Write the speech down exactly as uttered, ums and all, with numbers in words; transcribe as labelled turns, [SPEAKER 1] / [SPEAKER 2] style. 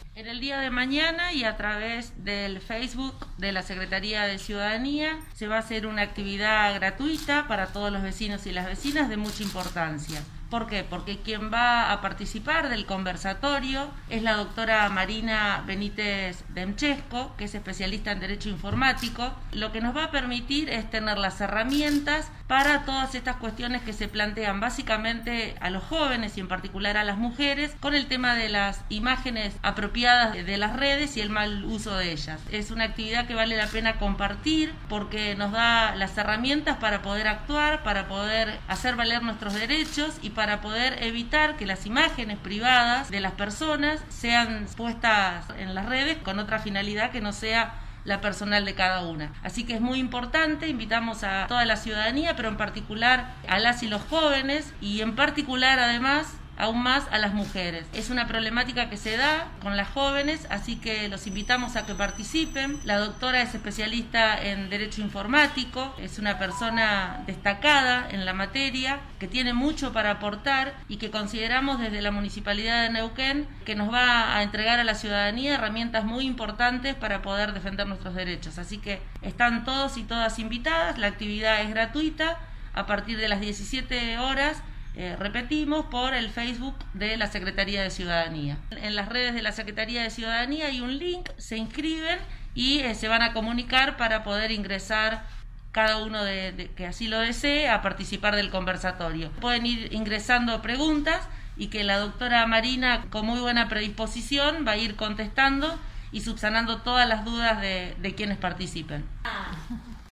[SPEAKER 1] En el día de mañana y a través del Facebook de la Secretaría de Ciudadanía se va a hacer una actividad gratuita para todos los vecinos y las vecinas de mucha importancia. ¿Por qué? Porque quien va a participar del conversatorio es la doctora Marina Benítez Demchesco, que es especialista en Derecho Informático. Lo que nos va a permitir es tener las herramientas para todas estas cuestiones que se plantean básicamente a los jóvenes y en particular a las mujeres con el tema de las imágenes apropiadas de las redes y el mal uso de ellas. Es una actividad que vale la pena compartir porque nos da las herramientas para poder actuar, para poder hacer valer nuestros derechos y para poder evitar que las imágenes privadas de las personas sean puestas en las redes con otra finalidad que no sea la personal de cada una. Así que es muy importante, invitamos a toda la ciudadanía, pero en particular a las y los jóvenes y en particular además aún más a las mujeres. Es una problemática que se da con las jóvenes, así que los invitamos a que participen. La doctora es especialista en Derecho Informático, es una persona destacada en la materia, que tiene mucho para aportar y que consideramos desde la Municipalidad de Neuquén que nos va a entregar a la ciudadanía herramientas muy importantes para poder defender nuestros derechos. Así que están todos y todas invitadas, la actividad es gratuita a partir de las diecisiete horas. Eh, repetimos, por el Facebook de la Secretaría de Ciudadanía. En las redes de la Secretaría de Ciudadanía hay un link, se inscriben y eh, se van a comunicar para poder ingresar cada uno de, de, que así lo desee a participar del conversatorio. Pueden ir ingresando preguntas y que la doctora Marina, con muy buena predisposición, va a ir contestando y subsanando todas las dudas de, de quienes participen.